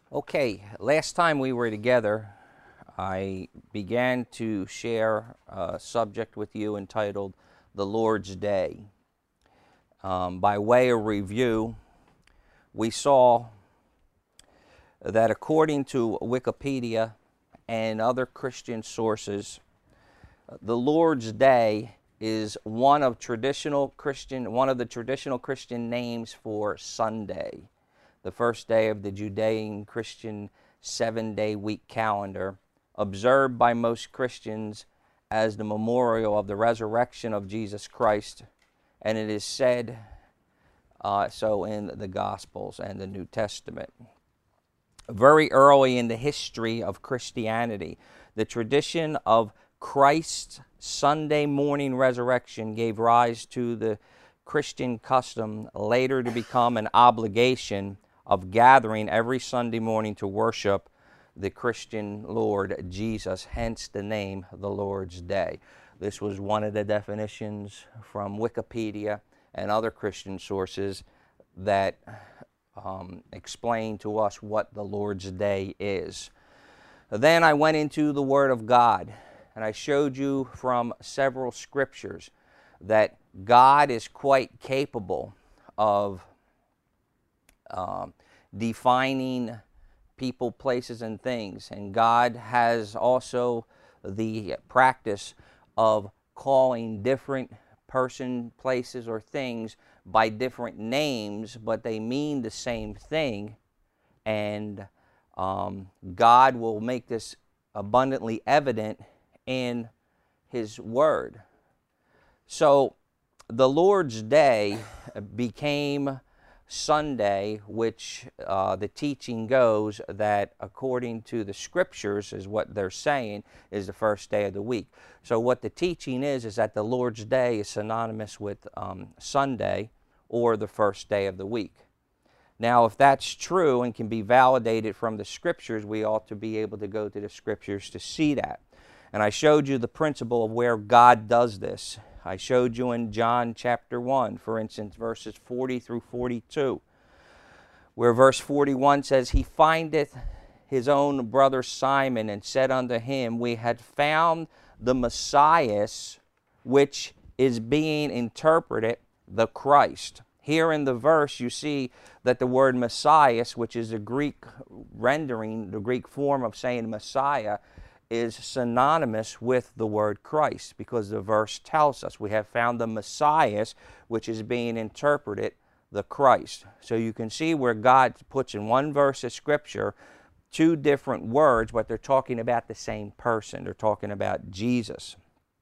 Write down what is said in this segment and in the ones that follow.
Okay, last time we were together, I began to share a subject with you entitled The Lord's Day. By way of review, we saw that according to Wikipedia and other Christian sources, the Lord's Day is one of the traditional Christian names for Sunday, the first day of the Judean Christian 7-day week calendar, observed by most Christians as the memorial of the resurrection of Jesus Christ, and it is said so in the Gospels and the New Testament. Very early in the history of Christianity, the tradition of Christ's Sunday morning resurrection gave rise to the Christian custom, later to become an obligation, of gathering every Sunday morning to worship the Christian Lord Jesus, hence the name the Lord's Day. This was one of the definitions from Wikipedia and other Christian sources that explain to us what the Lord's Day is. Then I went into the Word of God, and I showed you from several scriptures that God is quite capable of defining people, places, and things. And God has also the practice of calling different person, places, or things by different names, but they mean the same thing. And God will make this abundantly evident in His Word. So the Lord's Day became Sunday, which the teaching goes that according to the scriptures is what they're saying is the first day of the week. So what the teaching is that the Lord's Day is synonymous with Sunday or the first day of the week. Now, if that's true and can be validated from the scriptures, we ought to be able to go to the scriptures to see that. And I showed you the principle of where God does this. I showed you in John chapter 1, for instance, verses 40 through 42, where verse 41 says, He findeth his own brother Simon, and said unto him, We had found the Messiah, which is being interpreted the Christ. Here in the verse you see that the word Messiah, which is the Greek rendering, the Greek form of saying Messiah, is synonymous with the word Christ, because the verse tells us we have found the Messiah, which is being interpreted the Christ. So you can see where God puts in one verse of Scripture two different words, but they're talking about the same person. They're talking about Jesus.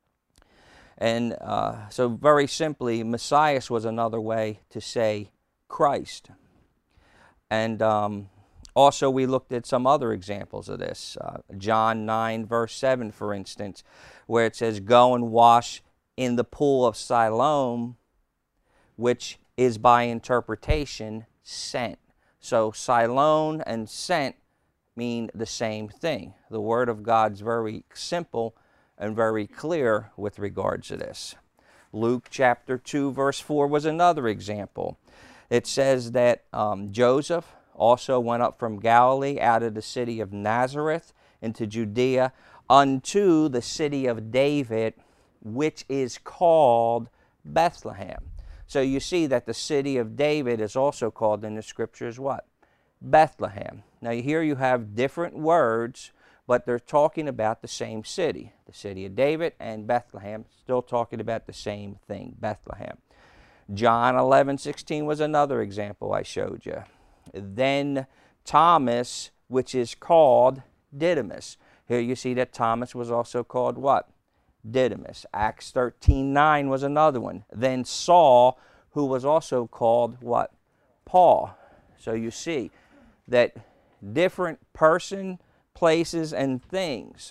And so very simply, Messiah was another way to say Christ. And also, we looked at some other examples of this. John 9, verse 7, for instance, where it says, Go and wash in the pool of Siloam, which is by interpretation sent. So Siloam and sent mean the same thing. The Word of God's very simple and very clear with regards to this. Luke chapter 2, verse 4 was another example. It says that Joseph also went up from Galilee out of the city of Nazareth into Judea unto the city of David, which is called Bethlehem. So you see that the city of David is also called in the scriptures what? Bethlehem. Now here you have different words, but they're talking about the same city. The city of David and Bethlehem, still talking about the same thing, Bethlehem. John 11:16 was another example I showed you. Then Thomas, which is called Didymus. Here you see that Thomas was also called what? Didymus. Acts 13:9 was another one. Then Saul, who was also called what? Paul. So you see that different person, places, and things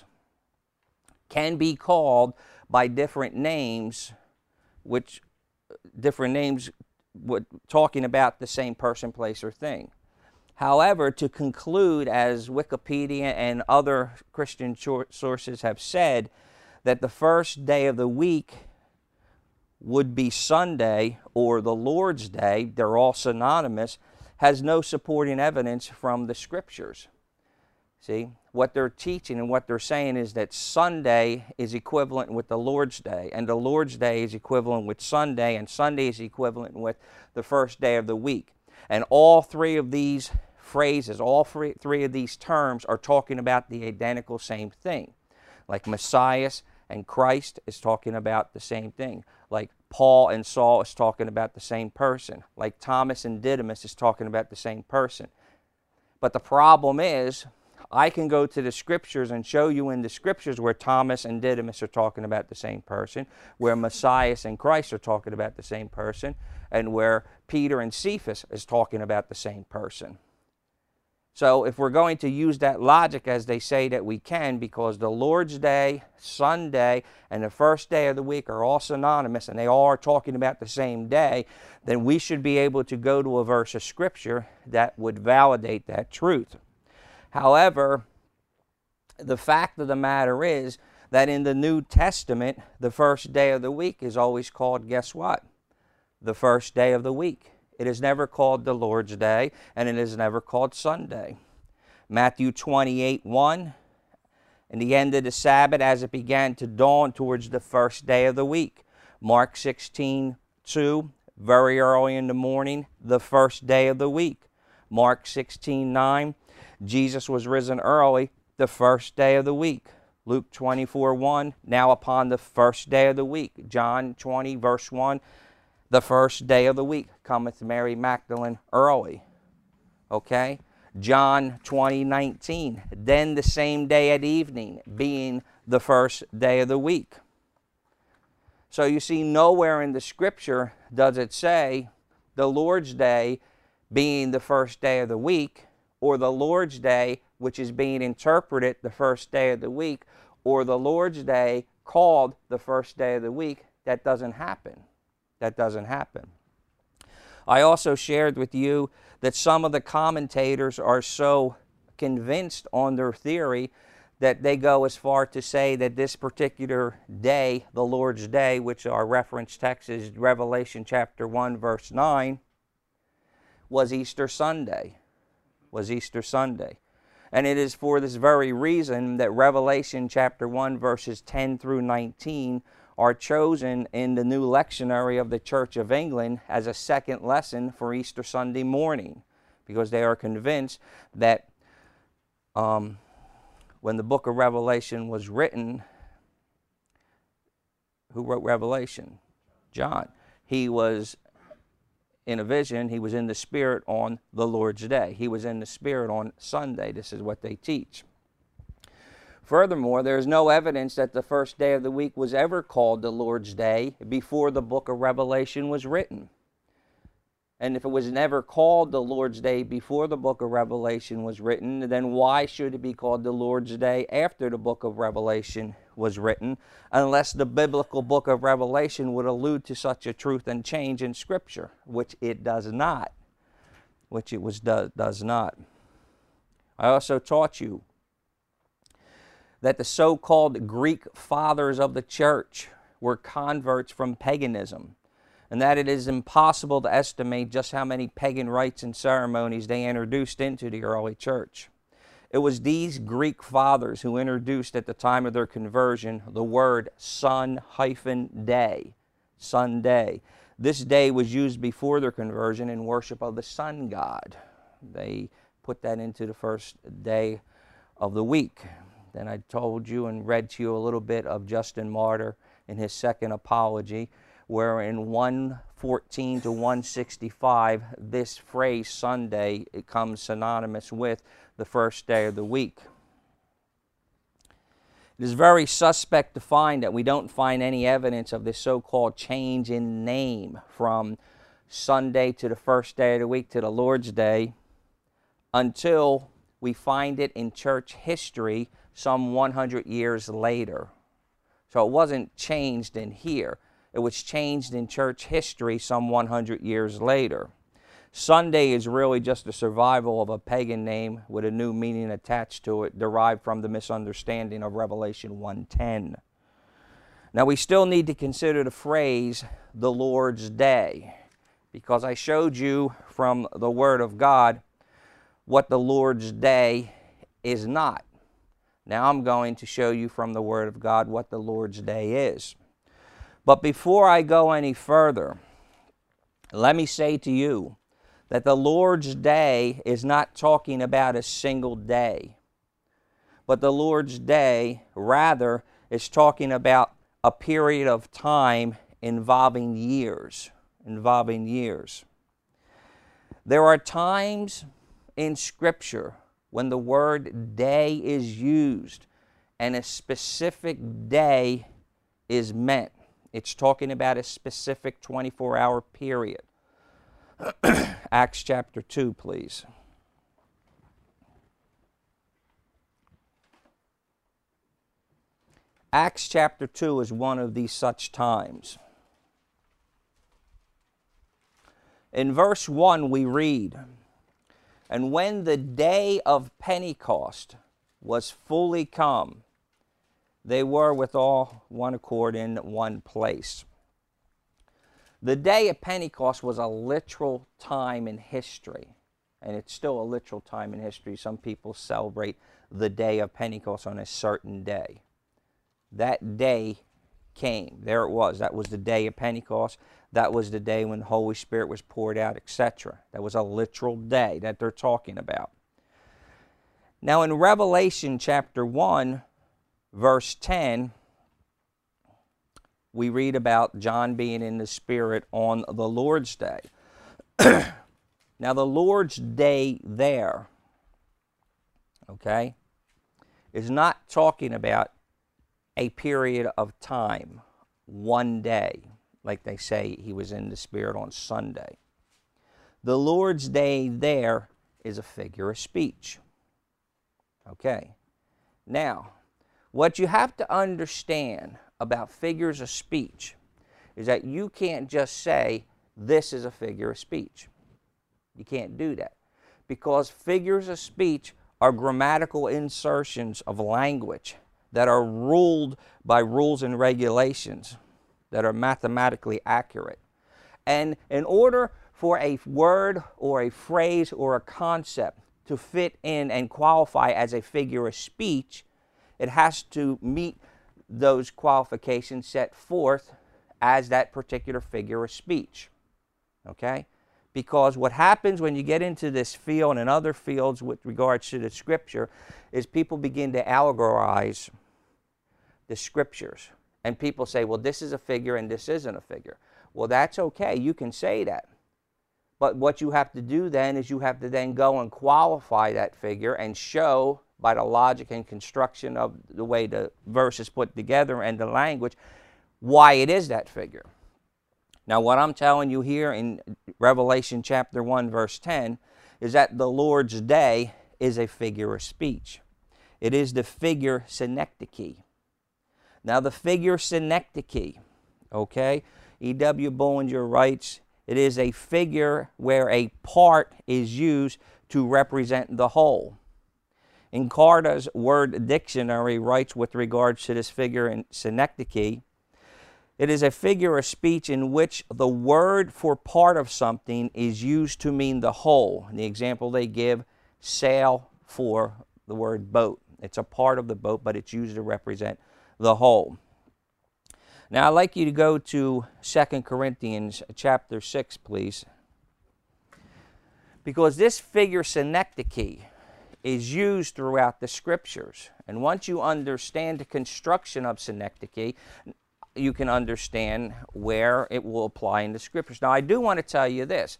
can be called by different names, which different names talking about the same person, place, or thing. However, to conclude, as Wikipedia and other Christian sources have said, that the first day of the week would be Sunday or the Lord's Day, they're all synonymous, has no supporting evidence from the Scriptures. See, what they're teaching and what they're saying is that Sunday is equivalent with the Lord's Day, and the Lord's Day is equivalent with Sunday, and Sunday is equivalent with the first day of the week. And all three of these phrases, all three of these terms are talking about the identical same thing. Like Messiah and Christ is talking about the same thing. Like Paul and Saul is talking about the same person. Like Thomas and Didymus is talking about the same person. But the problem is, I can go to the Scriptures and show you in the Scriptures where Thomas and Didymus are talking about the same person, where Messiah and Christ are talking about the same person, and where Peter and Cephas is talking about the same person. So if we're going to use that logic as they say that we can, because the Lord's Day, Sunday, and the first day of the week are all synonymous and they all are talking about the same day, then we should be able to go to a verse of Scripture that would validate that truth. However, the fact of the matter is that in the New Testament, the first day of the week is always called, guess what? The first day of the week. It is never called the Lord's Day, and it is never called Sunday. Matthew 28:1, in the end of the Sabbath, as it began to dawn towards the first day of the week. Mark 16:2, very early in the morning, the first day of the week. Mark 16:9, Jesus was risen early, the first day of the week. Luke 24:1, now upon the first day of the week. John 20, verse 1, the first day of the week cometh Mary Magdalene early. Okay? John 20:19, then the same day at evening, being the first day of the week. So you see, nowhere in the Scripture does it say the Lord's Day being the first day of the week, or the Lord's Day, which is being interpreted the first day of the week, or the Lord's Day called the first day of the week. That doesn't happen. That doesn't happen. I also shared with you that some of the commentators are so convinced on their theory that they go as far to say that this particular day, the Lord's Day, which our reference text is Revelation chapter 1, verse 9, was Easter Sunday. Was Easter Sunday. And it is for this very reason that Revelation chapter 1, verses 10 through 19 are chosen in the new lectionary of the Church of England as a second lesson for Easter Sunday morning, because they are convinced that when the book of Revelation was written, who wrote Revelation? John. He was in a vision, he was in the Spirit on the Lord's Day. He was in the Spirit on Sunday. This is what they teach. Furthermore, there is no evidence that the first day of the week was ever called the Lord's Day before the book of Revelation was written. And if it was never called the Lord's Day before the book of Revelation was written, then why should it be called the Lord's Day after the book of Revelation was written, unless the biblical book of Revelation would allude to such a truth and change in Scripture, which it does not. Does not. I also taught you that the so-called Greek fathers of the church were converts from paganism, and that it is impossible to estimate just how many pagan rites and ceremonies they introduced into the early church. It was these Greek fathers who introduced at the time of their conversion the word sun-day, Sunday. This day was used before their conversion in worship of the sun god. They put that into the first day of the week. Then I told you and read to you a little bit of Justin Martyr in his second apology, where in 114 to 165, this phrase Sunday, it comes synonymous with the first day of the week. It is very suspect to find that we don't find any evidence of this so-called change in name from Sunday to the first day of the week to the Lord's Day until we find it in church history some 100 years later. So it wasn't changed in here. It was changed in church history some 100 years later. Sunday is really just the survival of a pagan name with a new meaning attached to it, derived from the misunderstanding of Revelation 1:10. Now we still need to consider the phrase, the Lord's Day, because I showed you from the Word of God what the Lord's Day is not. Now I'm going to show you from the Word of God what the Lord's Day is. But before I go any further, let me say to you that the Lord's Day is not talking about a single day, but the Lord's Day rather is talking about a period of time involving years. There are times in Scripture when the word day is used and a specific day is meant. It's talking about a specific 24-hour period. Acts chapter 2, please. Acts chapter 2 is one of these such times. In verse 1 we read, "And when the day of Pentecost was fully come, they were with all one accord in one place." The day of Pentecost was a literal time in history, and it's still a literal time in history. Some people celebrate the day of Pentecost on a certain day. That day came. There it was. That was the day of Pentecost. That was the day when the Holy Spirit was poured out, etc. That was a literal day that they're talking about. Now in Revelation chapter 1, verse 10, we read about John being in the Spirit on the Lord's Day. Now the Lord's Day there, okay, is not talking about a period of time, one day, like they say he was in the Spirit on Sunday. The Lord's Day there is a figure of speech. Okay. Now, what you have to understand about figures of speech is that you can't just say, this is a figure of speech. You can't do that. Because figures of speech are grammatical insertions of language that are ruled by rules and regulations that are mathematically accurate. And in order for a word or a phrase or a concept to fit in and qualify as a figure of speech, it has to meet those qualifications set forth as that particular figure of speech. Okay? Because what happens when you get into this field and other fields with regards to the Scripture is people begin to allegorize the Scriptures. And people say, well, this is a figure and this isn't a figure. Well, that's okay. You can say that. But what you have to do then is you have to then go and qualify that figure and show by the logic and construction of the way the verse is put together and the language why it is that figure. Now, what I'm telling you here in Revelation chapter 1, verse 10, is that the Lord's Day is a figure of speech. It is the figure synecdoche. Now, the figure synecdoche, okay, E.W. Bullinger writes, it is a figure where a part is used to represent the whole. Encarta's Word Dictionary writes with regards to this figure in synecdoche, it is a figure of speech in which the word for part of something is used to mean the whole. And the example they give, sail for the word boat. It's a part of the boat, but it's used to represent the whole. Now, I'd like you to go to 2 Corinthians chapter 6, please. Because this figure synecdoche is used throughout the Scriptures. And once you understand the construction of synecdoche, you can understand where it will apply in the Scriptures. Now, I do want to tell you this.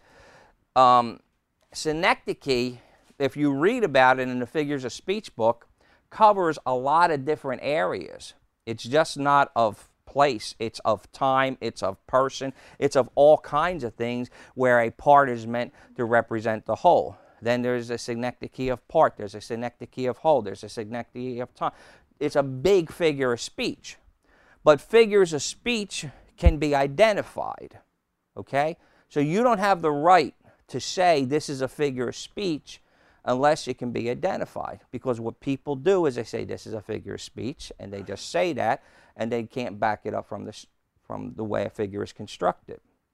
Synecdoche, if you read about it in the Figures of Speech book, covers a lot of different areas. It's just not of place, it's of time, it's of person, it's of all kinds of things where a part is meant to represent the whole. Then there's a synecdoche of part, there's a synecdoche of whole, there's a synecdoche of time. It's a big figure of speech. But figures of speech can be identified, okay? So you don't have the right to say this is a figure of speech unless it can be identified. Because what people do is they say this is a figure of speech, and they just say that, and they can't back it up from the way a figure is constructed.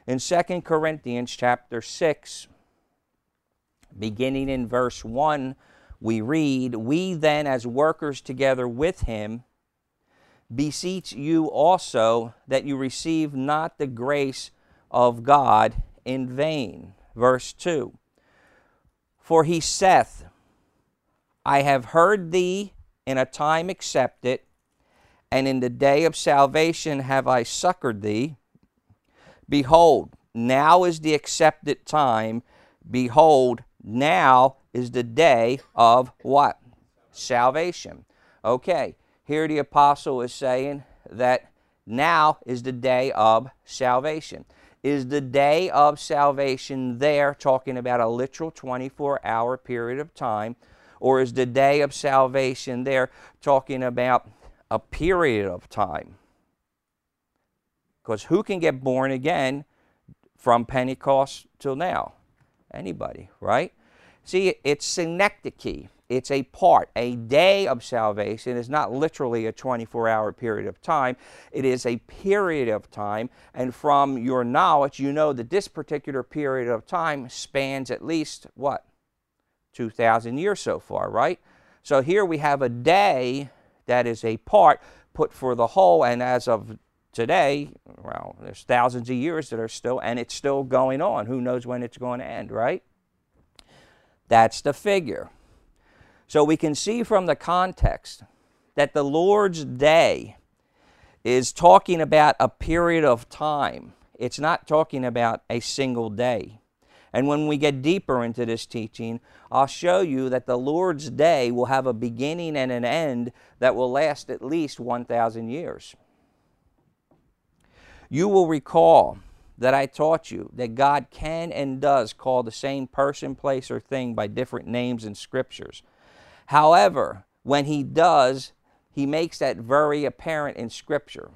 In 2 Corinthians chapter 6, beginning in verse 1, we read, "We then, as workers together with him, beseech you also that you receive not the grace of God in vain." Verse 2, "For he saith, I have heard thee in a time accepted, and in the day of salvation have I succored thee. Behold, now is the accepted time. Behold, now is the day of" what? Salvation. Okay, here the apostle is saying that now is the day of salvation. Is the day of salvation there talking about a literal 24-hour period of time, or is the day of salvation there talking about a period of time? Because who can get born again from Pentecost till now? Anybody, right? See, it's synecdoche. It's a part. A day of salvation is not literally a 24-hour period of time. It is a period of time. And from your knowledge, you know that this particular period of time spans at least, what? 2,000 years so far, right? So here we have a day that is a part put for the whole, and as of today, well, there's thousands of years that are still, and it's still going on. Who knows when it's going to end, right? That's the figure. So we can see from the context that the Lord's day is talking about a period of time. It's not talking about a single day. And when we get deeper into this teaching, I'll show you that the Lord's day will have a beginning and an end that will last at least 1,000 years. You will recall that I taught you that God can and does call the same person, place, or thing by different names in Scriptures. However, when he does, he makes that very apparent in Scripture.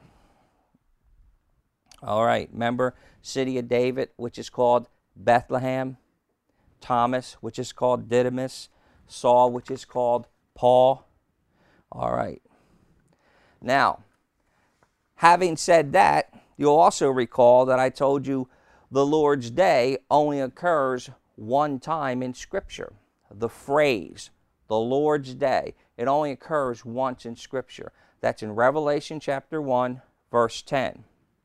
All right, remember city of David, which is called Bethlehem, Thomas, which is called Didymus, Saul, which is called Paul. All right. Now, having said that, you'll also recall that I told you the Lord's Day only occurs one time in Scripture. The phrase, the Lord's Day, it only occurs once in Scripture. That's in Revelation chapter 1, verse 10.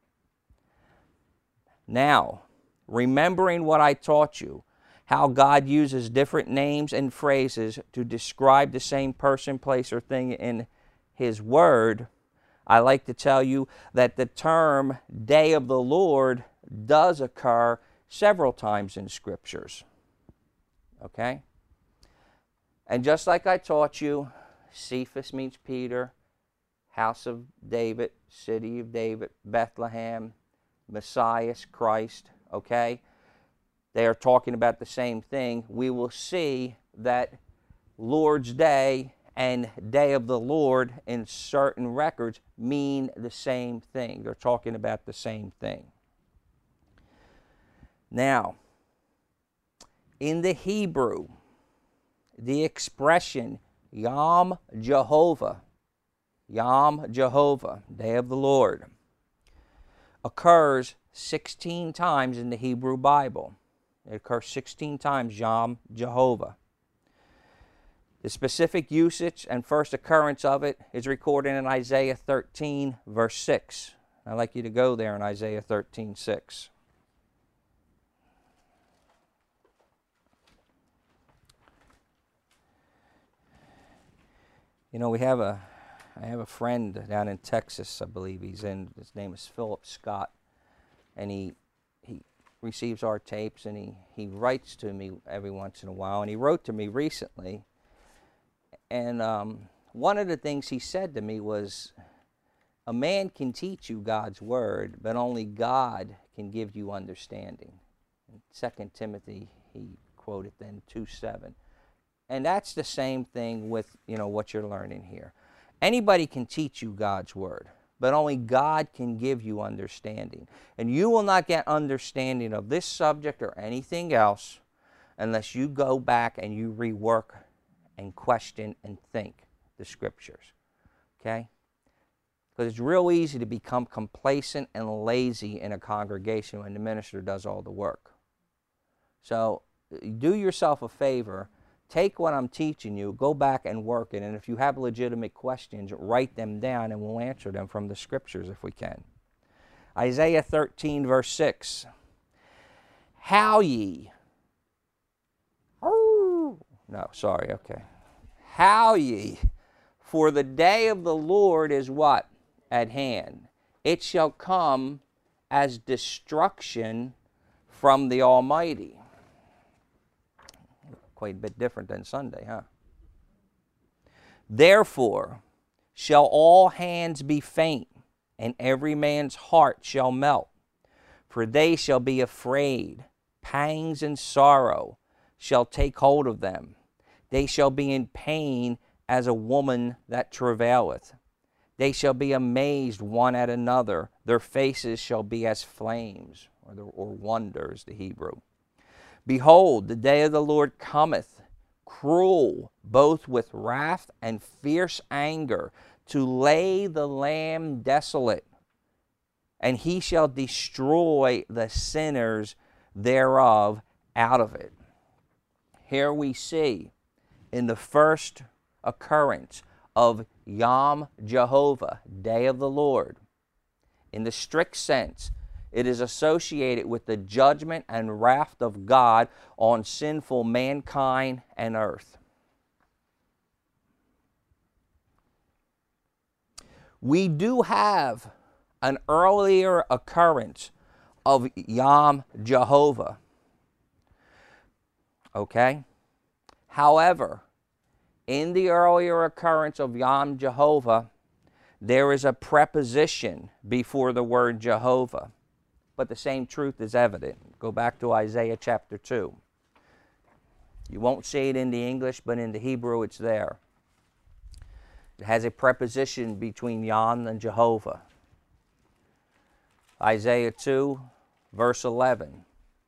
Now, remembering what I taught you, how God uses different names and phrases to describe the same person, place, or thing in His Word, I like to tell you that the term Day of the Lord does occur several times in Scriptures. Okay? And just like I taught you, Cephas means Peter, house of David, city of David, Bethlehem, Messiah, Christ, okay? They are talking about the same thing. We will see that Lord's Day and Day of the Lord in certain records mean the same thing. They're talking about the same thing. Now, in the Hebrew, the expression Yom Jehovah, Day of the Lord, occurs 16 times in the Hebrew Bible. It occurs 16 times, Yom Jehovah. The specific usage and first occurrence of it is recorded in Isaiah 13, verse 6. I'd like you to go there in Isaiah 13, 6. You know, I have a friend down in Texas, I believe his name is Philip Scott, and he receives our tapes, and he writes to me every once in a while, and he wrote to me recently, and one of the things he said to me was, a man can teach you God's Word, but only God can give you understanding. In 2 Timothy, he quoted then 2:7. And that's the same thing with, what you're learning here. Anybody can teach you God's Word, but only God can give you understanding. And you will not get understanding of this subject or anything else unless you go back and you rework and question and think the Scriptures. Okay? Because it's real easy to become complacent and lazy in a congregation when the minister does all the work. So do yourself a favor. Take what I'm teaching you, go back and work it, and if you have legitimate questions, write them down and we'll answer them from the scriptures if we can. Isaiah 13, verse 6. How ye... Oh, no, sorry, okay. How ye, for the day of the Lord is what? At hand. It shall come as destruction from the Almighty. Quite a bit different than Sunday, huh? Therefore shall all hands be faint, and every man's heart shall melt. For they shall be afraid, pangs and sorrow shall take hold of them. They shall be in pain as a woman that travaileth. They shall be amazed one at another. Their faces shall be as flames, or wonders, the Hebrew. Behold, the day of the Lord cometh, cruel, both with wrath and fierce anger, to lay the land desolate, and he shall destroy the sinners thereof out of it. Here we see in the first occurrence of Yom Jehovah, Day of the Lord, in the strict sense, it is associated with the judgment and wrath of God on sinful mankind and earth. We do have an earlier occurrence of Yom Jehovah. Okay? However, in the earlier occurrence of Yom Jehovah, there is a preposition before the word Jehovah. But the same truth is evident. Go back to Isaiah chapter 2. You won't see it in the English, but in the Hebrew it's there. It has a preposition between Yom and Jehovah. Isaiah 2, verse 11.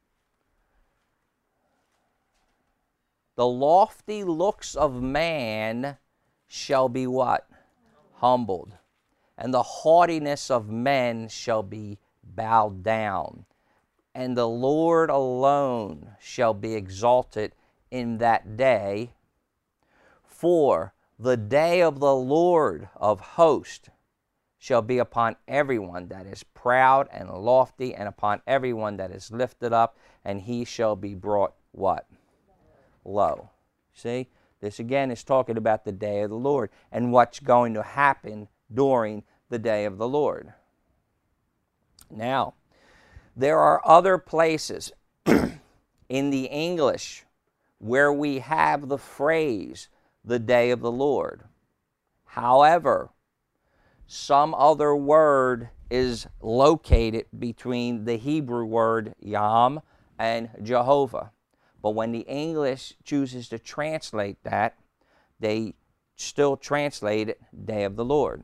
The lofty looks of man shall be what? Humbled. And the haughtiness of men shall be bowed down. And the Lord alone shall be exalted in that day. For the day of the Lord of hosts shall be upon everyone that is proud and lofty, and upon everyone that is lifted up, and he shall be brought what? Low. See? This again is talking about the day of the Lord and what's going to happen during the day of the Lord. Now, there are other places in the English where we have the phrase, the day of the Lord. However, some other word is located between the Hebrew word Yom and Jehovah. But when the English chooses to translate that, they still translate it day of the Lord.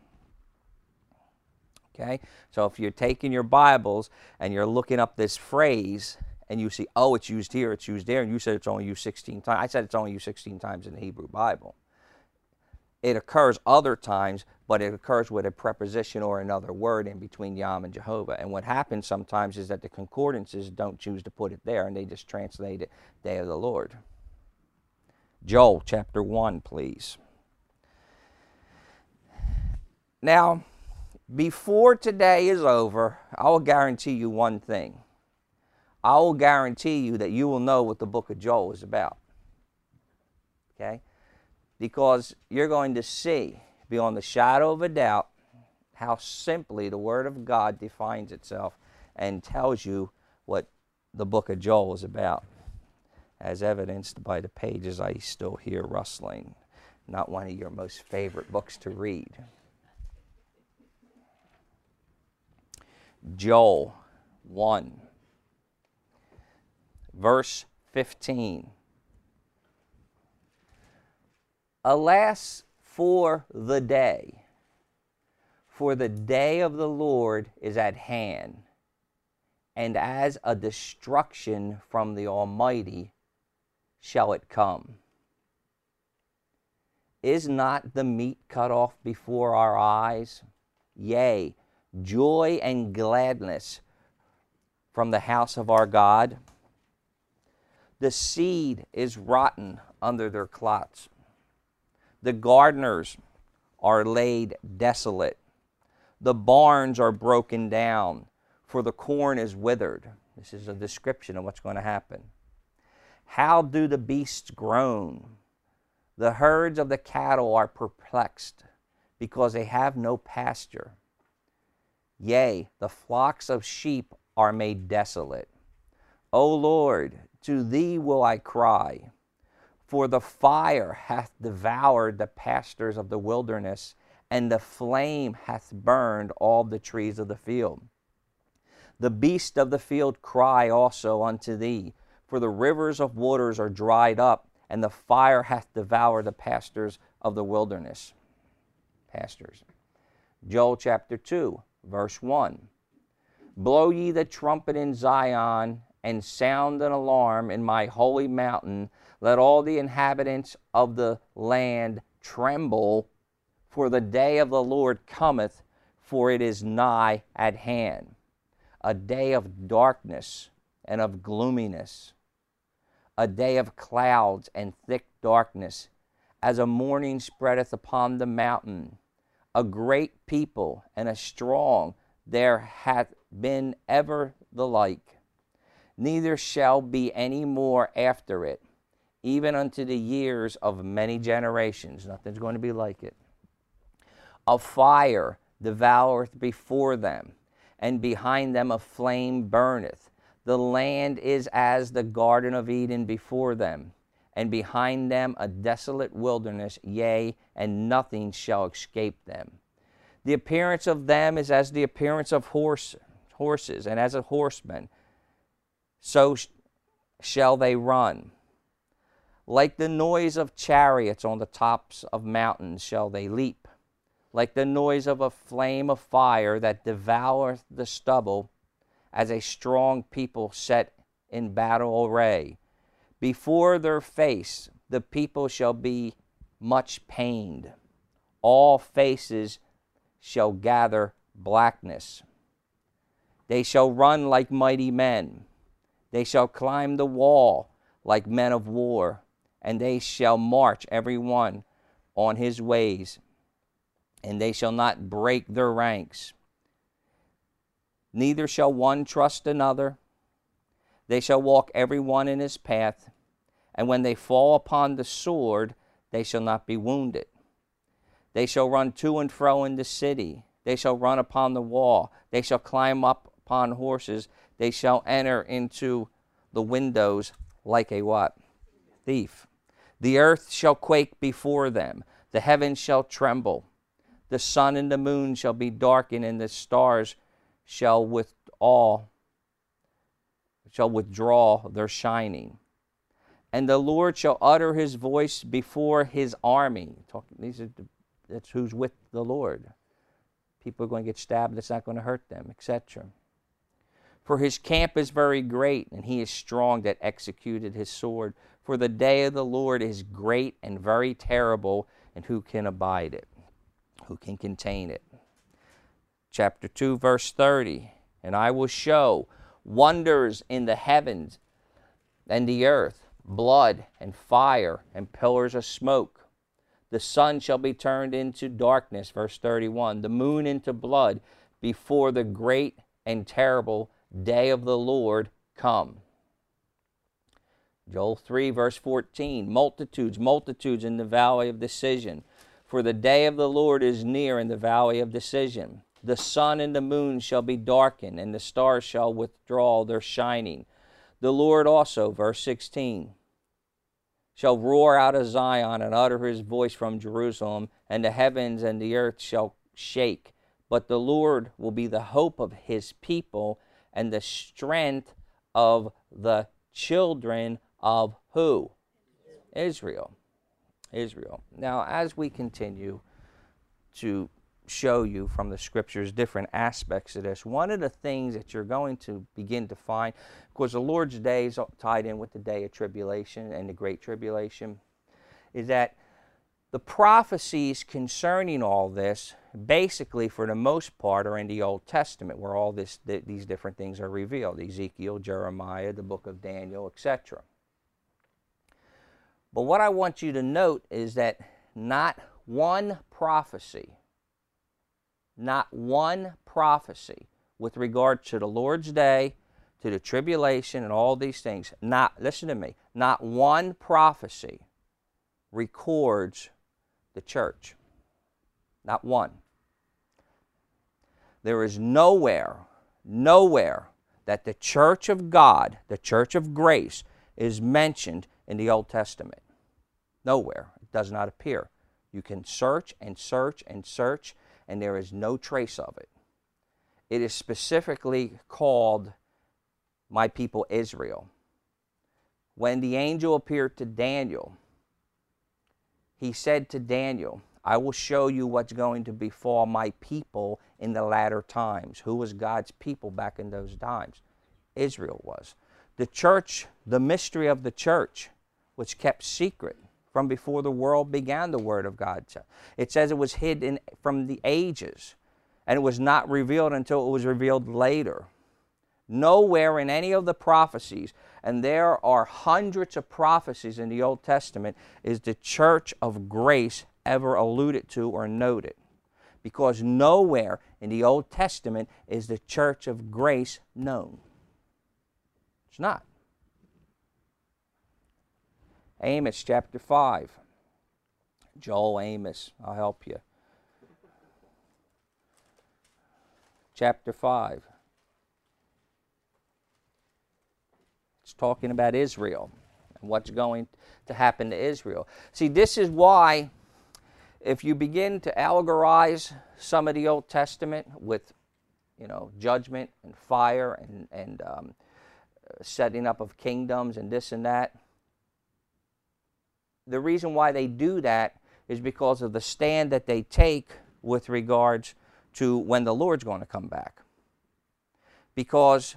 Okay? So if you're taking your Bibles and you're looking up this phrase and you see, oh, it's used here, it's used there, and you said it's only used 16 times. I said it's only used 16 times in the Hebrew Bible. It occurs other times, but it occurs with a preposition or another word in between Yom and Jehovah. And what happens sometimes is that the concordances don't choose to put it there, and they just translate it day of the Lord. Joel chapter 1, please. Now, before today is over, I will guarantee you one thing. I will guarantee you that you will know what the book of Joel is about. Okay? Because you're going to see, beyond the shadow of a doubt, how simply the Word of God defines itself and tells you what the book of Joel is about, as evidenced by the pages I still hear rustling. Not one of your most favorite books to read. Joel 1, verse 15. Alas for the day of the Lord is at hand, and as a destruction from the Almighty shall it come. Is not the meat cut off before our eyes? yea, joy and gladness from the house of our God. The seed is rotten under their clots. The gardeners are laid desolate. The barns are broken down, for the corn is withered. This is a description of what's going to happen. How do the beasts groan? The herds of the cattle are perplexed, because they have no pasture. Yea, the flocks of sheep are made desolate. O Lord, to thee will I cry, for the fire hath devoured the pastures of the wilderness, and the flame hath burned all the trees of the field. The beasts of the field cry also unto thee, for the rivers of waters are dried up, and the fire hath devoured the pastures of the wilderness. Pastures. Joel chapter 2, verse 1. Blow ye the trumpet in Zion, and sound an alarm in my holy mountain. Let all the inhabitants of the land tremble, for the day of the Lord cometh, for it is nigh at hand. A day of darkness and of gloominess, a day of clouds and thick darkness, as a morning spreadeth upon the mountain. A great people and a strong, there hath been ever the like. Neither shall be any more after it, even unto the years of many generations. Nothing's going to be like it. A fire devoureth before them, and behind them a flame burneth. The land is as the Garden of Eden before them, and behind them a desolate wilderness, yea, and nothing shall escape them. The appearance of them is as the appearance of horses, and as a horseman, so shall they run. Like the noise of chariots on the tops of mountains shall they leap. Like the noise of a flame of fire that devoureth the stubble, as a strong people set in battle array. Before their face the people shall be much pained. All faces shall gather blackness. They shall run like mighty men. They shall climb the wall like men of war, and they shall march every one on his ways, and they shall not break their ranks. Neither shall one trust another. They shall walk every one in his path, and when they fall upon the sword, they shall not be wounded. They shall run to and fro in the city. They shall run upon the wall. They shall climb up upon horses. They shall enter into the windows like a what? Thief. The earth shall quake before them. The heavens shall tremble. The sun and the moon shall be darkened, and the stars shall withdraw their shining. And the Lord shall utter his voice before his army. That's who's with the Lord. People are going to get stabbed. It's not going to hurt them, etc. For his camp is very great, and he is strong that executed his sword. For the day of the Lord is great and very terrible, and who can abide it? Who can contain it? Chapter 2, verse 30. And I will show wonders in the heavens and the earth, blood and fire and pillars of smoke. The sun shall be turned into darkness, verse 31, the moon into blood, before the great and terrible day of the Lord come. Joel 3, verse 14, multitudes, multitudes in the valley of decision. For the day of the Lord is near in the valley of decision. The sun and the moon shall be darkened, and the stars shall withdraw their shining. The Lord also, verse 16, shall roar out of Zion and utter his voice from Jerusalem, and the heavens and the earth shall shake. But the Lord will be the hope of his people and the strength of the children of who? Israel. Israel. Now, as we continue to show you from the scriptures different aspects of this, one of the things that you're going to begin to find, of course the Lord's day is tied in with the day of tribulation and the great tribulation, is that The prophecies concerning all this, basically for the most part, are in the Old Testament, where all these different things are revealed. Ezekiel, Jeremiah, the book of Daniel, etc. But what I want you to note is that not one prophecy with regard to the Lord's day, to the tribulation and all these things, listen to me, not one prophecy records the church. Not one. There is nowhere that the church of God, the church of grace, is mentioned in the Old Testament. Nowhere. It does not appear. You can search and search and search, and there is no trace of it. It is specifically called my people Israel. When the angel appeared to Daniel, he said to Daniel, I will show you what's going to befall my people in the latter times. Who was God's people back in those times? Israel was. The church, the mystery of the church, was kept secret from before the world began, the Word of God. It says it was hid from the ages, and it was not revealed until it was revealed later. Nowhere in any of the prophecies, and there are hundreds of prophecies in the Old Testament, is the church of grace ever alluded to or noted. Because nowhere in the Old Testament is the church of grace known. It's not. Amos chapter 5. Joel, Amos, I'll help you. Chapter 5. It's talking about Israel and what's going to happen to Israel. See, this is why if you begin to allegorize some of the Old Testament with, judgment and fire and setting up of kingdoms and this and that, the reason why they do that is because of the stand that they take with regards to when the Lord's going to come back. Because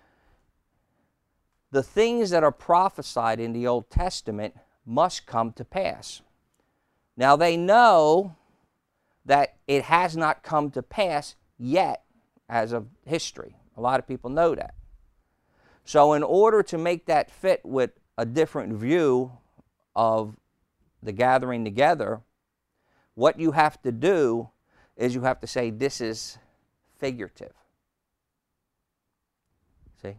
the things that are prophesied in the Old Testament must come to pass. Now they know that it has not come to pass yet as of history. A lot of people know that. So in order to make that fit with a different view of the gathering together, what you have to do is you have to say this is figurative. See?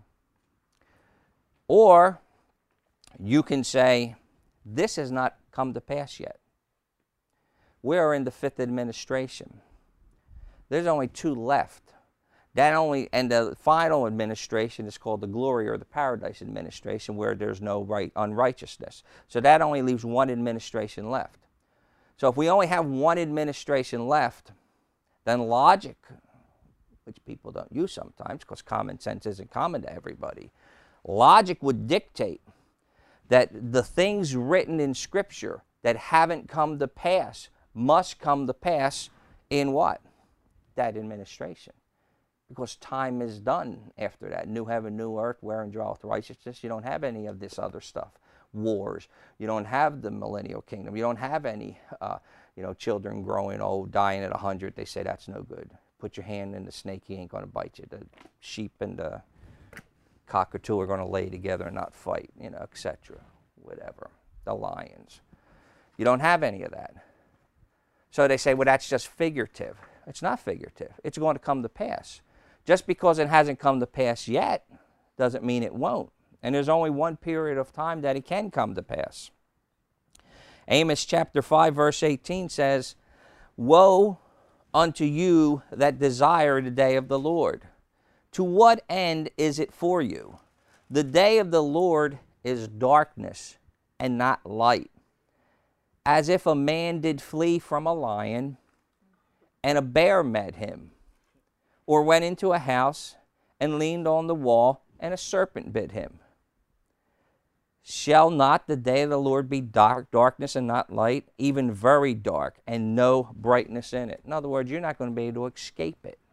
Or you can say this has not come to pass yet. We are in the 5th administration. There's only 2 left. And the final administration is called the glory or the paradise administration, where there's no unrighteousness. So that only leaves 1 administration left. So if we only have 1 administration left, then logic, which people don't use sometimes because common sense isn't common to everybody, logic would dictate that the things written in Scripture that haven't come to pass must come to pass in what? That administration. Because time is done after that. New heaven, new earth, wherein dwelleth righteousness. You don't have any of this other stuff. Wars. You don't have the millennial kingdom. You don't have any children growing old, dying at 100. They say that's no good. Put your hand in the snake, he ain't going to bite you. The sheep and the cockatoo are going to lay together and not fight, etc. Whatever. The lions. You don't have any of that. So they say, well, that's just figurative. It's not figurative. It's going to come to pass. Just because it hasn't come to pass yet doesn't mean it won't. And there's only one period of time that it can come to pass. Amos chapter 5 verse 18 says, Woe unto you that desire the day of the Lord. To what end is it for you? The day of the Lord is darkness and not light. As if a man did flee from a lion, and a bear met him, or went into a house and leaned on the wall, and a serpent bit him. Shall not the day of the Lord be darkness and not light, even very dark, and no brightness in it? In other words, you're not going to be able to escape it.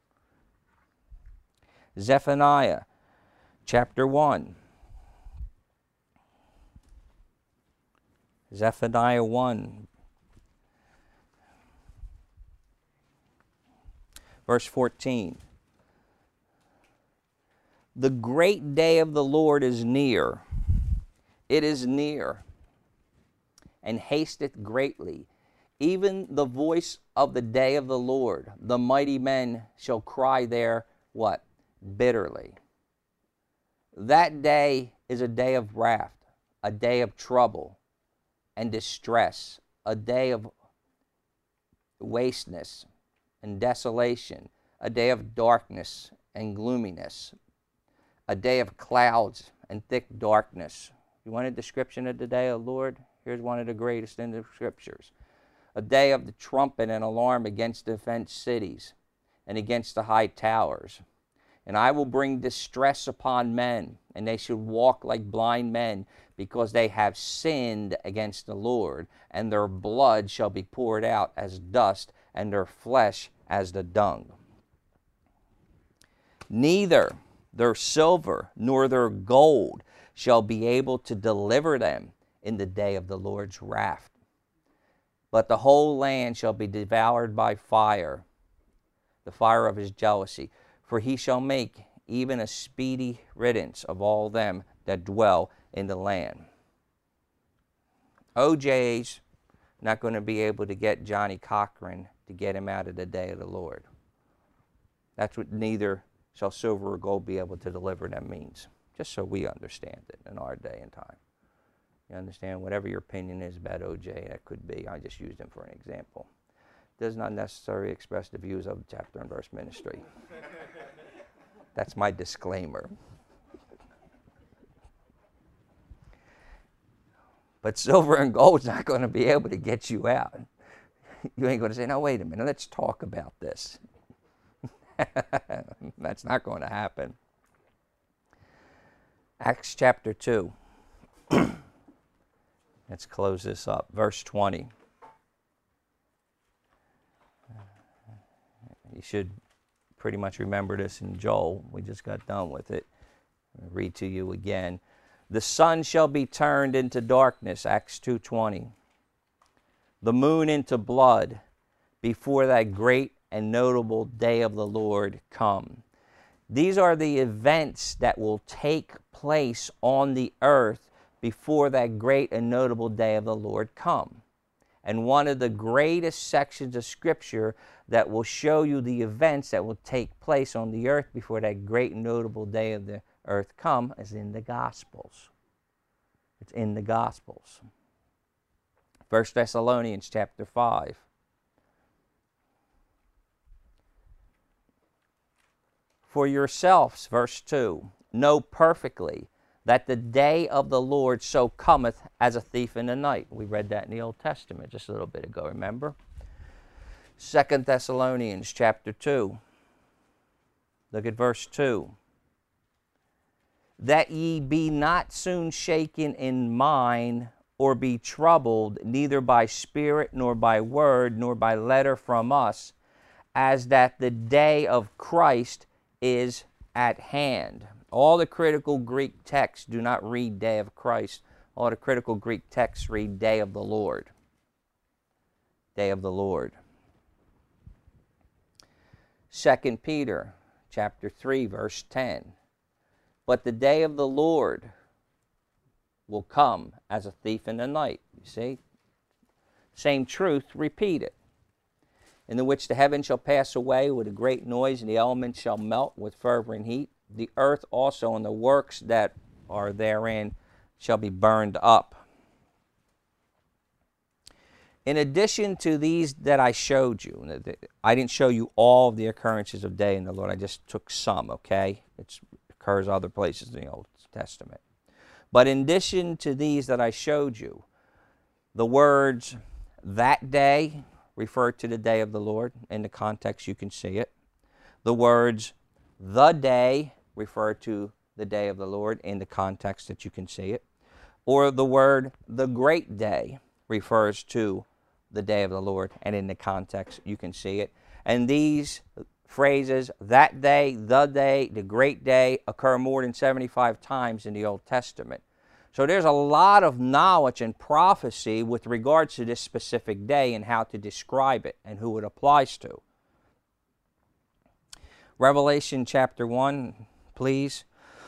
Zephaniah chapter 1. Zephaniah 1, Verse 14. The great day of the Lord is near. It is near, and hasteth greatly. Even the voice of the day of the Lord. The mighty men shall cry there, what? Bitterly. That day is a day of wrath, a day of trouble and distress, a day of wasteness and desolation, a day of darkness and gloominess, a day of clouds and thick darkness. You want a description of the day of the Lord? Here's one of the greatest in the scriptures. A day of the trumpet and alarm against the fenced cities and against the high towers. And I will bring distress upon men, and they should walk like blind men, because they have sinned against the Lord, and their blood shall be poured out as dust, and their flesh as the dung. Neither their silver nor their gold shall be able to deliver them in the day of the Lord's wrath. But the whole land shall be devoured by fire, the fire of his jealousy. For he shall make even a speedy riddance of all them that dwell in the land. OJ's not going to be able to get Johnny Cochran to get him out of the day of the Lord. That's what neither shall silver or gold be able to deliver them means. Just so we understand it in our day and time. You understand? Whatever your opinion is about OJ, that could be. I just used him for an example. Does not necessarily express the views of the chapter and verse ministry. That's my disclaimer. But silver and gold's not going to be able to get you out. You ain't going to say, no, wait a minute, let's talk about this. That's not going to happen. Acts chapter 2. Let's close this up. Verse 20. You should pretty much remember this in Joel. We just got done with it. I'll read to you again. The sun shall be turned into darkness, Acts 2:20. The moon into blood before that great and notable day of the Lord come. These are the events that will take place on the earth before that great and notable day of the Lord come. And one of the greatest sections of Scripture that will show you the events that will take place on the earth before that great and notable day of the earth come is in the Gospels. It's in the Gospels. 1 Thessalonians chapter 5. For yourselves, verse 2, know perfectly that the day of the Lord so cometh as a thief in the night. We read that in the Old Testament just a little bit ago, remember? 2 Thessalonians chapter 2. Look at verse 2. That ye be not soon shaken in mind, or be troubled, neither by spirit, nor by word, nor by letter from us, as that the day of Christ is at hand. All the critical Greek texts do not read day of Christ. All the critical Greek texts read day of the Lord. Day of the Lord. 2 Peter chapter 3, verse 10. But the day of the Lord will come as a thief in the night. You see? Same truth, repeat it. In the which the heavens shall pass away with a great noise, and the elements shall melt with fervent heat. The earth also and the works that are therein shall be burned up. In addition to these that I showed you, I didn't show you all of the occurrences of day in the Lord. I just took some, okay? It occurs other places in the Old Testament. But in addition to these that I showed you, the words that day refer to the day of the Lord. In the context, you can see it. The words the day refer to the day of the Lord in the context that you can see it. Or the word the great day refers to the day of the Lord, and in the context you can see it. And these phrases, that day, the great day, occur more than 75 times in the Old Testament. So there's a lot of knowledge and prophecy with regards to this specific day and how to describe it and who it applies to. Revelation chapter 1, please.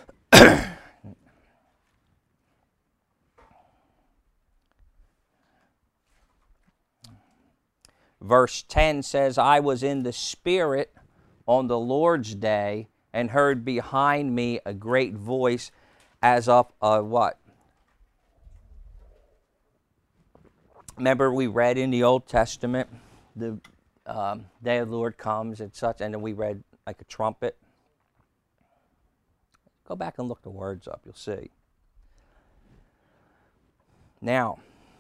Verse 10 says, I was in the Spirit on the Lord's day and heard behind me a great voice as of a what? Remember we read in the Old Testament, the day of the Lord comes and such, and then we read like a trumpet. Go back and look the words up, you'll see. Now,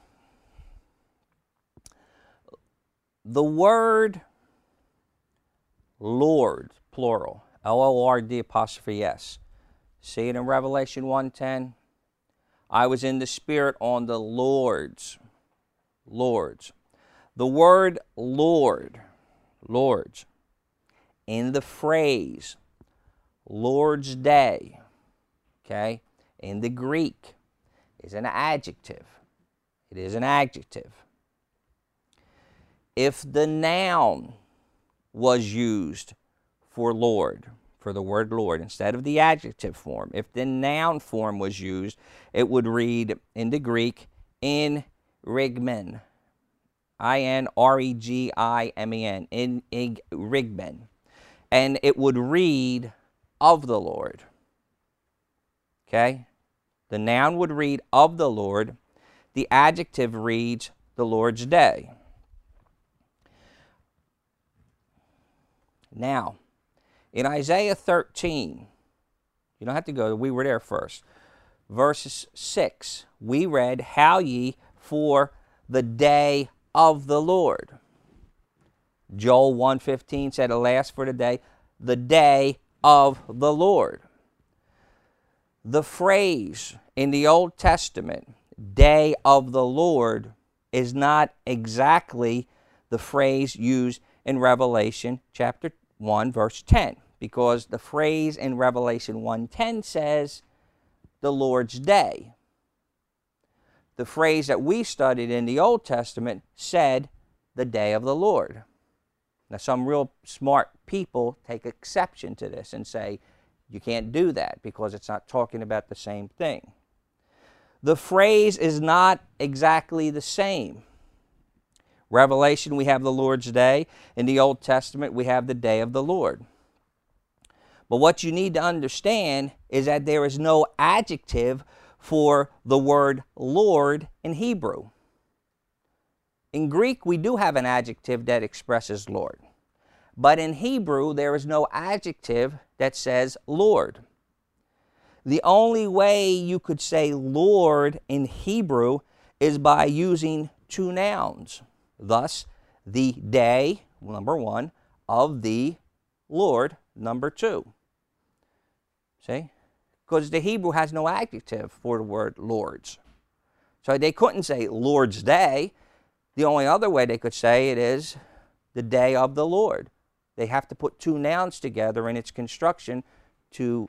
the word Lord, plural, L-O-R-D apostrophe S. See it in Revelation 1:10? I was in the Spirit on the Lord's. The word Lord, Lord's, in the phrase Lord's Day, okay, in the Greek, is an adjective. It is an adjective. If the noun was used for Lord, for the word Lord, instead of the adjective form, if the noun form was used, it would read in the Greek, in rigmen, I-N-R-E-G-I-M-E-N, in rigmen, and it would read of the Lord. Okay? The noun would read of the Lord. The adjective reads the Lord's day. Now, in Isaiah 13, you don't have to go, we were there first. Verse 6, we read, Howl ye for the day of the Lord. Joel 1:15 said, alas for the day of the Lord. The phrase in the Old Testament, day of the Lord, is not exactly the phrase used in Revelation chapter 1, verse 10, because the phrase in Revelation 1:10 says the Lord's day. The phrase that we studied in the Old Testament said the day of the Lord. Now, some real smart people take exception to this and say, you can't do that because it's not talking about the same thing. The phrase is not exactly the same. Revelation, we have the Lord's day. In the Old Testament, we have the day of the Lord. But what you need to understand is that there is no adjective for the word Lord in Hebrew. In Greek, we do have an adjective that expresses Lord. But in Hebrew, there is no adjective that says Lord. The only way you could say Lord in Hebrew is by using two nouns. Thus, the day, number one, of the Lord, number two. See? Because the Hebrew has no adjective for the word Lord's. So they couldn't say Lord's day. The only other way they could say it is the day of the Lord. They have to put two nouns together in its construction to,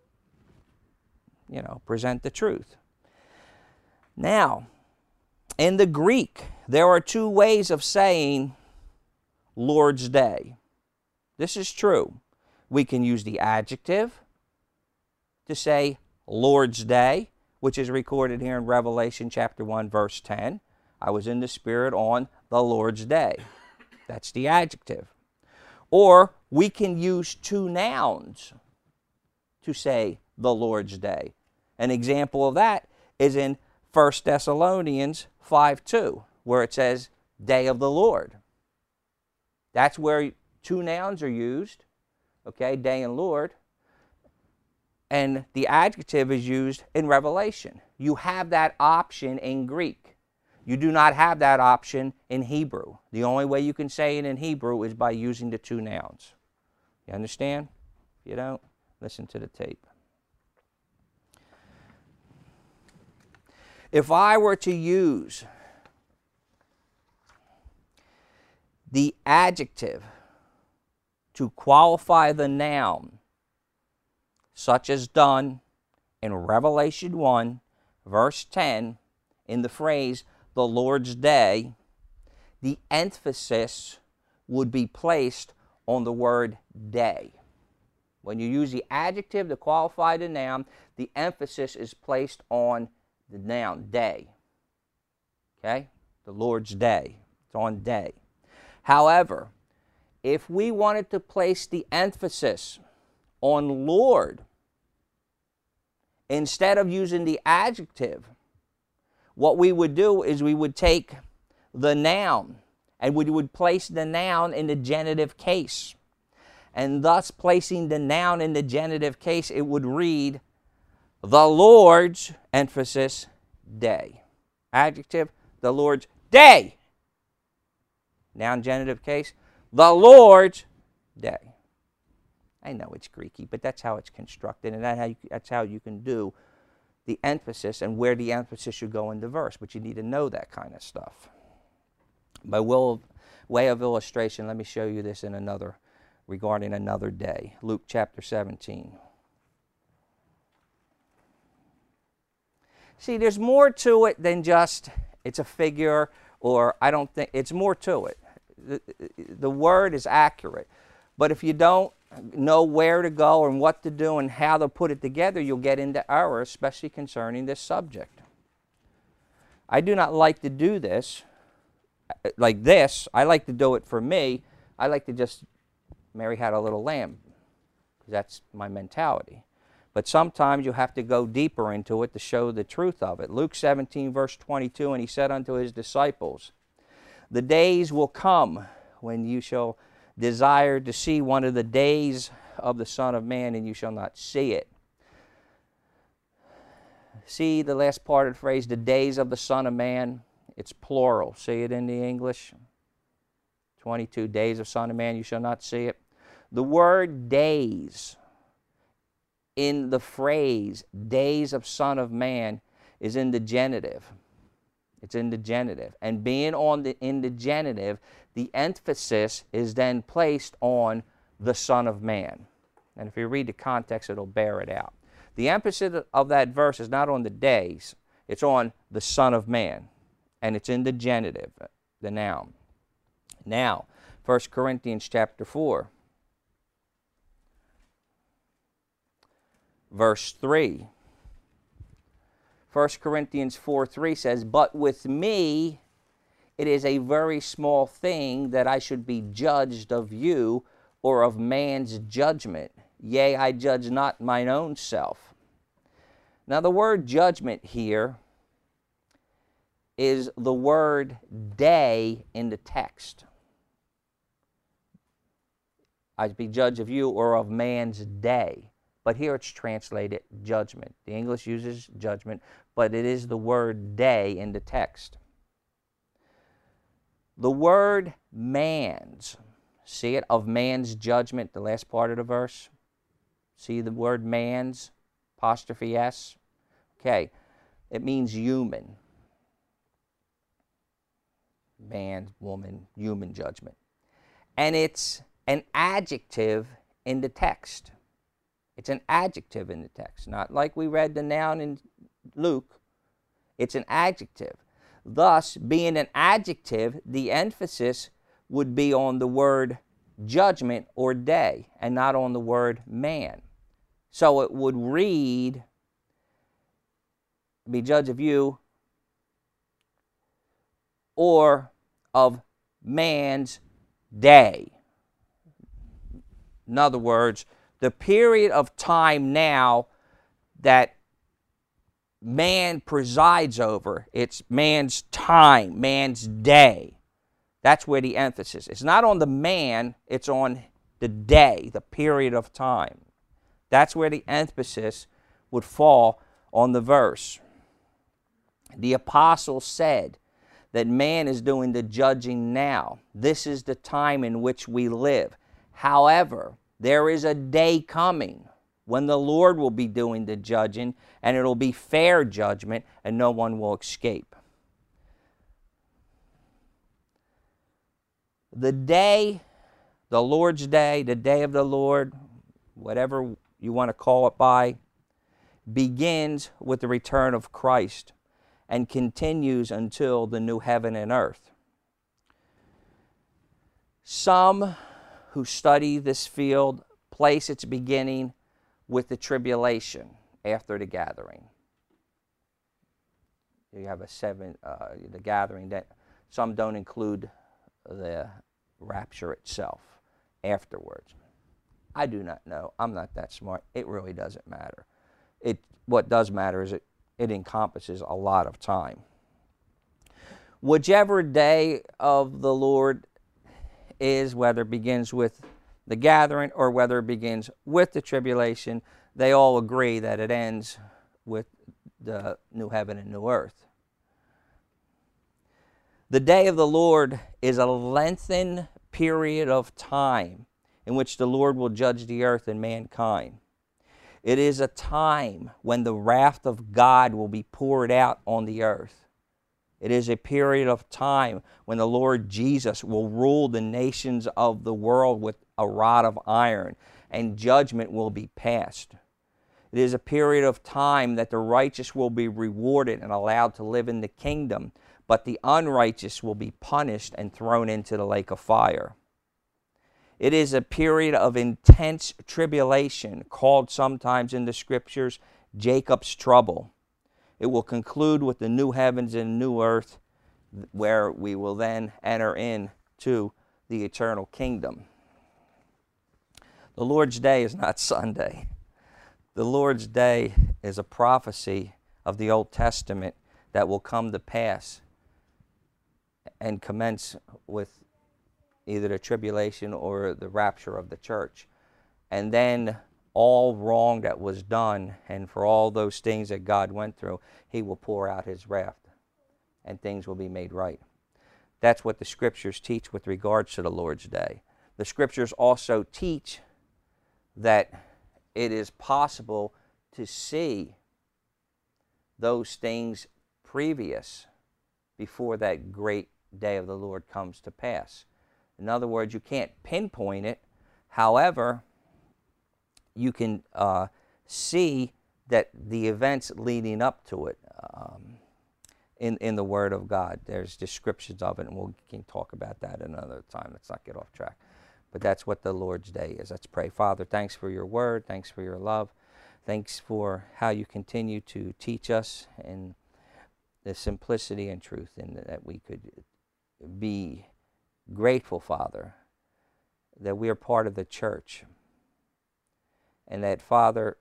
present the truth. Now, in the Greek, there are two ways of saying Lord's day. This is true. We can use the adjective to say Lord's day, which is recorded here in Revelation chapter 1, verse 10. I was in the Spirit on the Lord's day. That's the adjective. Or we can use two nouns to say the Lord's day. An example of that is in 1 Thessalonians 5:2, where it says day of the Lord. That's where two nouns are used, okay, day and Lord. And the adjective is used in Revelation. You have that option in Greek. You do not have that option in Hebrew. The only way you can say it in Hebrew is by using the two nouns. You understand? If you don't, listen to the tape. If I were to use the adjective to qualify the noun, such as done in Revelation 1, verse 10, in the phrase, the Lord's day, the emphasis would be placed on the word day. When you use the adjective to qualify the noun, the emphasis is placed on the noun, day. Okay? The Lord's day. It's on day. However, if we wanted to place the emphasis on Lord, instead of using the adjective, what we would do is we would take the noun and we would place the noun in the genitive case. And thus, placing the noun in the genitive case, it would read, the Lord's, emphasis, day. Adjective, the Lord's day. Noun, genitive case, the Lord's day. I know it's Greeky, but that's how it's constructed, and that's how you can do the emphasis and where the emphasis should go in the verse. But you need to know that kind of stuff. By way of illustration, let me show you this regarding another day. Luke chapter 17. See, there's more to it than just it's a figure, or I don't think, it's more to it. The word is accurate. But if you don't know where to go and what to do and how to put it together, you'll get into error, especially concerning this subject. I do not like to do this like this. I like to do it for me. I like to just, Mary had a little lamb. That's my mentality. But sometimes you have to go deeper into it to show the truth of it. Luke 17, verse 22, and he said unto his disciples, the days will come when you shall desire to see one of the days of the Son of Man, and you shall not see it. See the last part of the phrase, the days of the Son of Man? It's plural. See it in the English? 22 days of Son of Man, you shall not see it. The word days in the phrase days of Son of Man is in the genitive. It's in the genitive. And being in the genitive, the emphasis is then placed on the Son of Man. And if you read the context, it'll bear it out. The emphasis of that verse is not on the days. It's on the Son of Man. And it's in the genitive, the noun. Now, 1 Corinthians chapter 4, verse 3. 1 Corinthians 4:3 says, but with me it is a very small thing that I should be judged of you or of man's judgment. Yea, I judge not mine own self. Now the word judgment here is the word day in the text. I be judge of you or of man's day. But here it's translated judgment. The English uses judgment, but it is the word day in the text. The word man's, see it, of man's judgment, the last part of the verse. See the word man's, apostrophe S? Okay, it means human. Man, woman, human judgment. And it's an adjective in the text. It's an adjective in the text, not like we read the noun in Luke. It's an adjective. Thus, being an adjective, the emphasis would be on the word judgment or day and not on the word man. So it would read, be judge of you or of man's day. In other words, the period of time now that man presides over, it's man's time, man's day. That's where the emphasis is. It's not on the man, it's on the day, the period of time. That's where the emphasis would fall on the verse. The apostle said that man is doing the judging now. This is the time in which we live. However, there is a day coming when the Lord will be doing the judging, and it'll be fair judgment, and no one will escape. The day, the Lord's day, the day of the Lord, whatever you want to call it by, begins with the return of Christ and continues until the new heaven and earth. Some who study this field place its beginning with the tribulation after the gathering. You have the gathering that some don't include the rapture itself afterwards. I do not know. I'm not that smart. It really doesn't matter. What does matter is it encompasses a lot of time. Whichever day of the Lord is, whether it begins with the gathering or whether it begins with the tribulation, they all agree that it ends with the new heaven and new earth. The day of the Lord is a lengthened period of time in which the Lord will judge the earth and mankind. It is a time when the wrath of God will be poured out on the earth. It is a period of time when the Lord Jesus will rule the nations of the world with a rod of iron, and judgment will be passed. It is a period of time that the righteous will be rewarded and allowed to live in the kingdom, but the unrighteous will be punished and thrown into the lake of fire. It is a period of intense tribulation, called sometimes in the scriptures Jacob's trouble. It will conclude with the new heavens and new earth, where we will then enter into the eternal kingdom. The Lord's Day is not Sunday. The Lord's Day is a prophecy of the Old Testament that will come to pass and commence with either the tribulation or the rapture of the church. And then all wrong that was done, and for all those things that God went through, He will pour out His wrath and things will be made right. That's what the Scriptures teach with regards to the Lord's Day. The Scriptures also teach that it is possible to see those things previous before that great day of the Lord comes to pass. In other words, you can't pinpoint it. However, you can see that the events leading up to it in the Word of God. There's descriptions of it, and we can talk about that another time. Let's not get off track. But that's what the Lord's Day is. Let's pray. Father, thanks for your word. Thanks for your love. Thanks for how you continue to teach us in the simplicity and truth, and that we could be grateful, Father, that we are part of the church. And that, Father,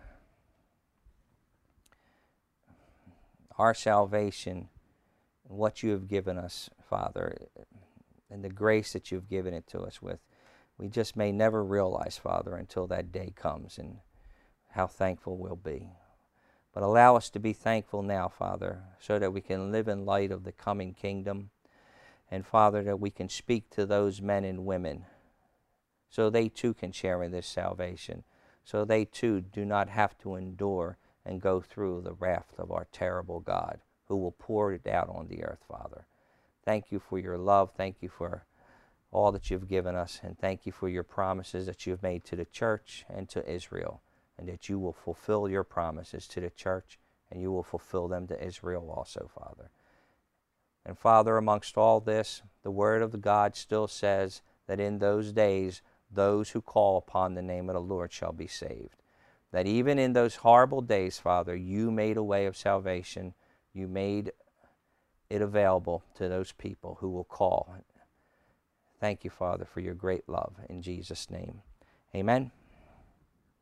our salvation and what you have given us, Father, and the grace that you've given it to us with, we just may never realize, Father, until that day comes, and how thankful we'll be. But allow us to be thankful now, Father, so that we can live in light of the coming kingdom. And, Father, that we can speak to those men and women so they too can share in this salvation, so they too do not have to endure and go through the wrath of our terrible God, who will pour it out on the earth, Father. Thank you for your love. Thank you for all that you've given us, and thank you for your promises that you've made to the church and to Israel, and that you will fulfill your promises to the church, and you will fulfill them to Israel also, Father. And Father, amongst all this, the Word of God still says that in those days, those who call upon the name of the Lord shall be saved. That even in those horrible days, Father, you made a way of salvation. You made it available to those people who will call. Thank you, Father, for your great love. In Jesus' name, amen.